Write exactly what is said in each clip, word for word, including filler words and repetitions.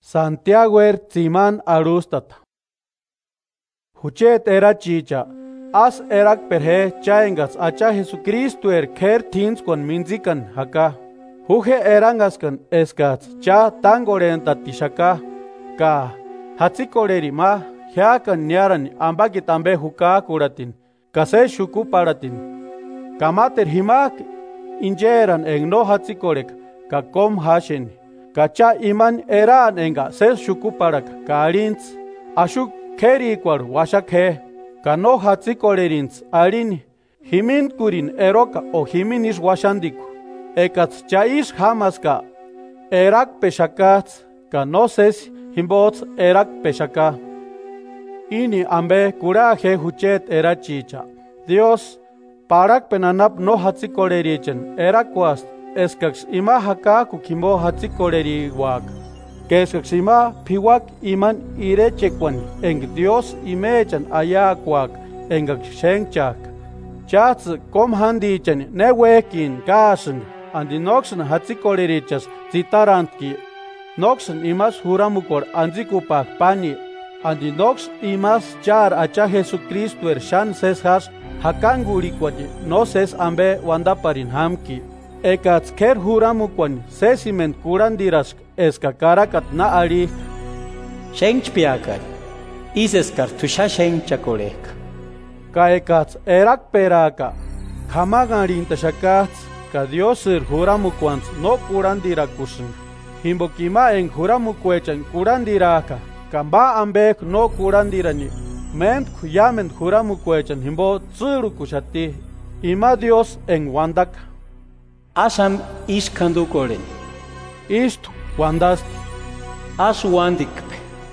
Santiago er tsiman arustata. Huchet era chicha, as erak perhe chaengas acha Jesucristo er ker tins con minzikan haka. Huje erangaskan eskats cha tangorenta tishaka. Ka hatsikoreri ma hiakan nyaran ambakit ambe huka kuratin. Kase shuku paratin. Kamater himak injeran en no hatsikorek ka kom hashen. Kacha iman eran enga ses shuku parak karins. Ashuk keri kwar washakhe. Kano hatsikorerins arin himin kurin eroka o himinis washandiku. Ekats chaish hamaska erak peshakats kano ses himbots erak peshaka. Ini ambe kuraje huchet era chicha. Dios parak penanap no hatsikorerichen erak was eskax ima haka kukimbo hatsikoreri wak. Keskax ima piwak iman irechekwan eng Dios imechan ayakwak engak shengchak. Chats kom handichen newekin kasen andi noxen hatsikorerichas zitarantki. Noxen imas huramukor anzikupak pani. Andi nox imas char acha Jesucristo er shan ses has hakangurikwati no ses ambe wandaparin hamki. Ekats ker huramukwan sesimen kurandiras eskakarakat na ari. Shengchpiakat, iseskar tusha shengchakolek. Ka ekats erak peraka, kamagarin tashakats, ka diosir huramukwans no kurandirakusin. Himbokima en huramukwechan kurandiraka, kamba ambek no kurandirani. Ment kuyamen huramukwechan himbo tsirukushati, ima dios en wandak. Asam iskandukolen. Isto wandast. As wandikpe.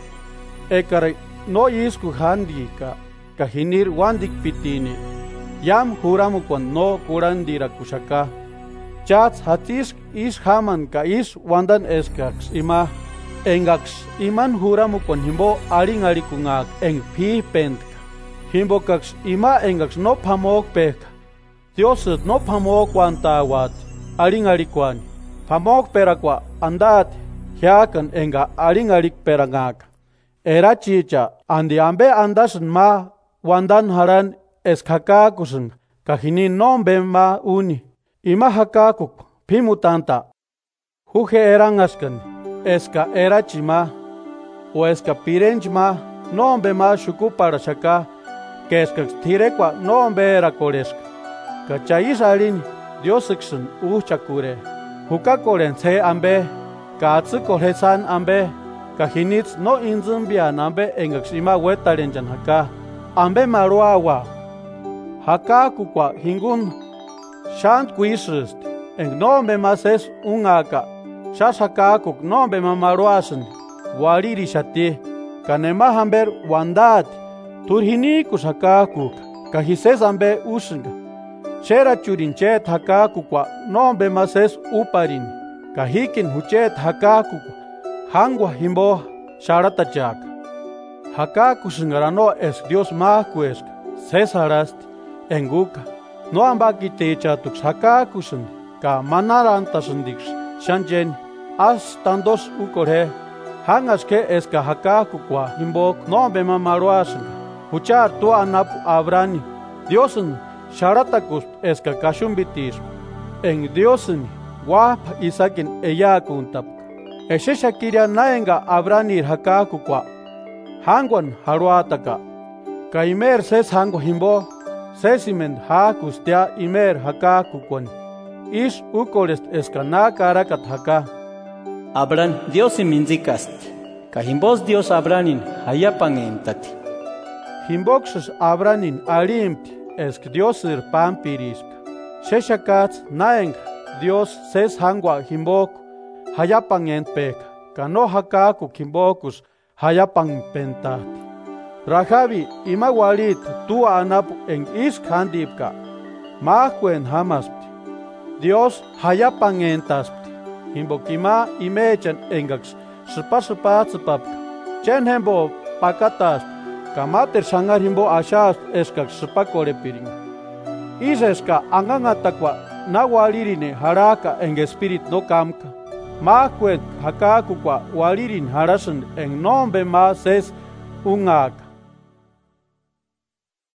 Ekare no isku handika, kahinir wandik pitini. Yam huramukwan no kurandira kushaka. Chats hatis is haman ka is wandan eskax ima. Engax iman huramukwan himbo aring arikungak eng pi pentka. Himbo kax ima engax no pamok peka. Dios no pamok wantawat. Aring arikwan. Pamok perakwa andat. Hiakan enga aring arik perangak. Era chicha andi ambe andasan ma wandan haran eskakakusun. Kahini nombe ma uni. Ima hakakuk pimutanta. Huje erangaskan. Eska era chima. O eska pirenchma. Nombe ma shuku para shaka. Que eska tirekwa nombe era koreska. Kachais arin Diosiksun uchakure. Hukakoren se ambe. Katsu koresan ambe. Kahinits no inzumbia nambe engaxima wetarenjan haka. Ambe maruawa. Haka kukwa hingun. Shant kuisust. Eng nombe mases ungaka. Shas haka kuk nombe mamaruasan. Wariri shati. Kanema hamber wandat. Turhinikus haka kuk. Kahises ambe usunga. Shera churinchet haka kukwa nombe mases uparin. Kahikin huchet haka kukwa. Hangwa himbo sharatachak. Haka kusingarano es Dios makuesk. Cesarast enguka. No ambakite chatux haka kusin. Ka manarantasundix. Shanjen as tandos ukore. Hangaske eska haka kukwa himbok nombe mamaruasan. Huchar tu anap abrani. Diosen sharatakus eska kashumbitis. En Diosen wap isakin eyakuntap. Eshe shakiria naenga abranir hakakukwa. Hangwan haruataka. Ka imer ses hango himbo. Sesimen hakustia imer hakakukwan. Ish ukorest eskana karakat haka. Abran Dios minzikast. Ka himbos Dios abranin hayapan entati. Himboxes abranin arimti esk Diosir pampirisk. Sheshakats naeng Dios ses hangwa himbok. Hayapan entpek, kano hakaku kimbokus, hayapan pentat. Rajabi ima walit tu anap en isk handipka. Mahkuen hamaspti. Dios hayapan entaspti. Himbokima imechan engax, supa supa tsupapka. Chen hembo pakatasp, kamater sangar himbo ashast eskax supa korepiring. Iseska angangatakwa na walirine haraka en espirit no kamka. ma cuet hakaku kwa walirin harasan en nombre más es un ak.